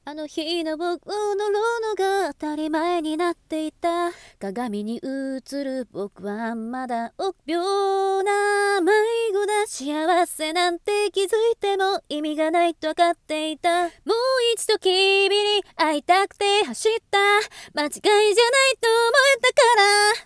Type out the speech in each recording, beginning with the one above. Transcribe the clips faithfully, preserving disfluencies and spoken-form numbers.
あの日の僕を呪うのが当たり前になっていた。鏡に映る僕はまだ臆病な迷子だ。幸せなんて気づいても意味がないと分かっていた。もう一度君に会いたくて走った。間違いじゃないと思えたから。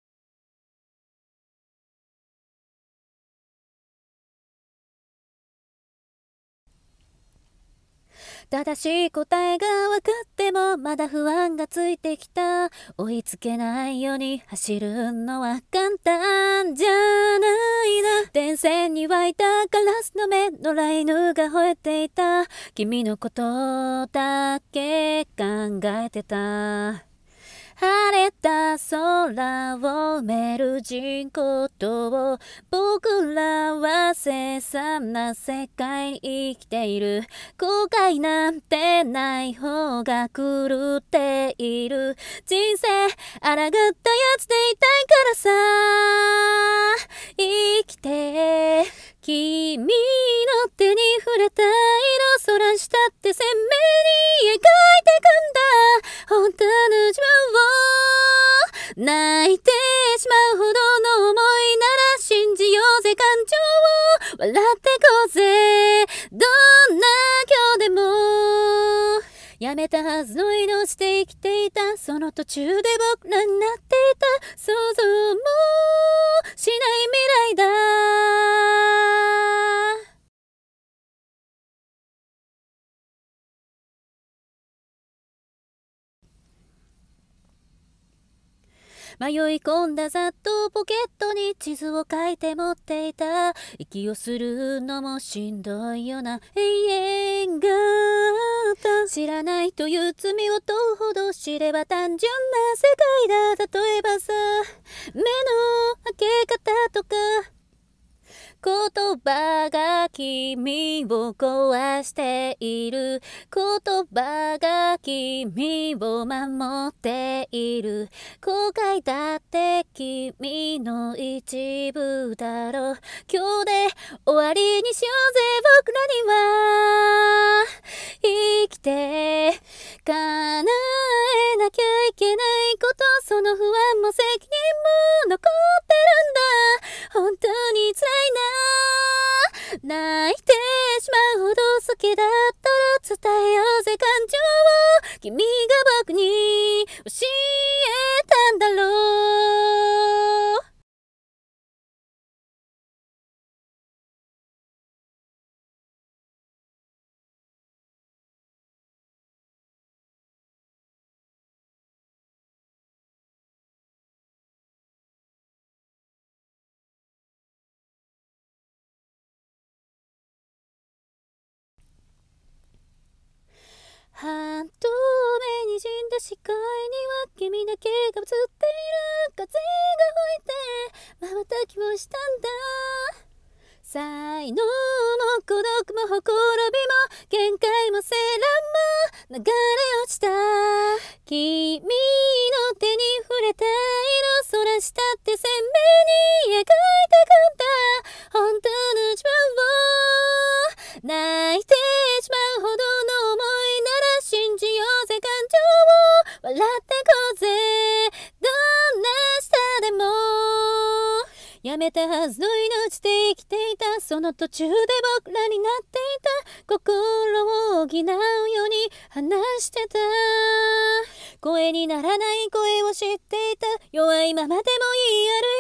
正しい答えが分かってもまだ不安がついてきた。追いつけないように走るのは簡単じゃないな。電線に湧いたガラスの目、野良犬が吠えていた。君のことだけ考えてた。晴れた空を埋める人工島、僕らは凄惨な世界に生きている。後悔なんてない方が狂っている。人生あらがったやつでいたいからさ、生きて。君の手に触れた色空したって鮮明に描いてくんだ。本当の自分を泣いてしまうほどの思いなら信じようぜ。感情を笑ってこうぜ。どんな今日でも。やめたはずの命で生きていた。その途中で僕らになっていた。想像もしない未来だ。迷い込んだざっとポケットに地図を書いて持っていた。息をするのもしんどいような永遠があった。知らないという罪を問うほど知れば単純な世界だ。例えばさ、目の開け方とか言葉が君を壊している。言葉が君を守っている。後悔だって君の一部だろう。今日で終わりにしようぜ。僕らには生きて叶えなきゃいけないこと、その不安も責任も残ってるんだ。本当に辛いな。泣いてしまうほど好きだったら伝えようぜ。感情を君が僕に教えたんだろう。半透明にじんだ視界には君だけが映っている。風が吹いて瞬きをしたんだ。才能も孤独もほころびも限界もセーラーも流れ落ちた。君の手に触れた色空したって鮮明に描いてくんだ。本当の自分を泣いてしまうほどの思いなら信じようぜ。感情を笑ってこうぜ。どんな明日でも。やめたはずの命で生きていた。その途中で僕らになっていた。心を補うように話してた。声にならない声を知っていた。弱いままでもいい、ある